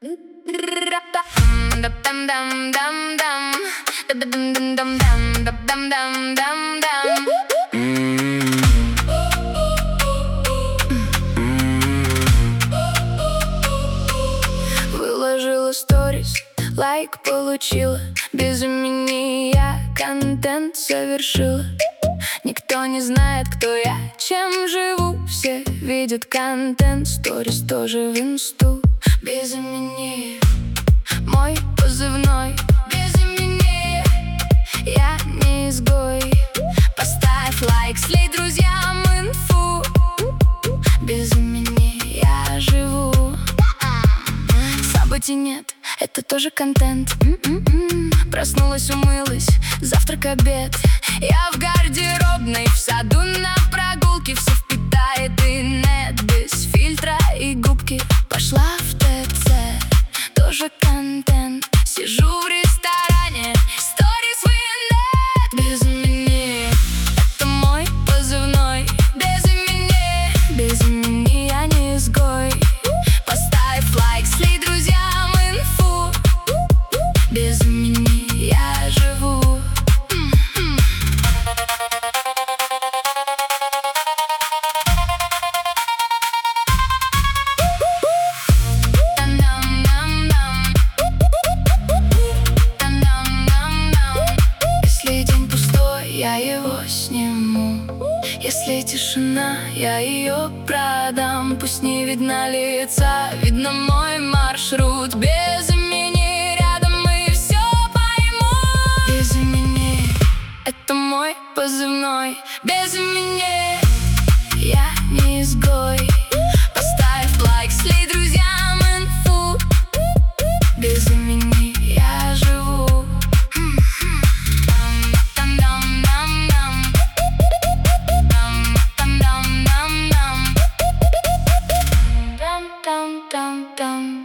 Выложила сторис, лайк получила. Без имени я контент совершила. Никто не знает, кто я, чем живу. Все видят контент, сторис тоже в инсту. Без имени мой позывной. Без имени я не изгой. Поставь лайк, слей друзьям инфу. Без имени я живу. Событий нет, это тоже контент. Проснулась, умылась, завтрак, обед. Я в гардеробной, в саду, на прогулке. Все впитает инет, без фильтра и губки. Пошла в ТЦ, тоже контент. Сижу в ресторане, сторис в инет. Без имени, это мой позывной. Без имени, без имени я не изгой. Поставь лайк, слей друзьям инфу. Без имени я живу. Если день пустой, я его сниму. Если тишина, я ее продам. Пусть не видно лица, видно мой маршрут. Без имени рядом мы все поймут. Без имени, это мой позывной. Без имени я не изгой. Поставь лайк, слей друзьям инфу. Без имени я живу. Dum dum dum.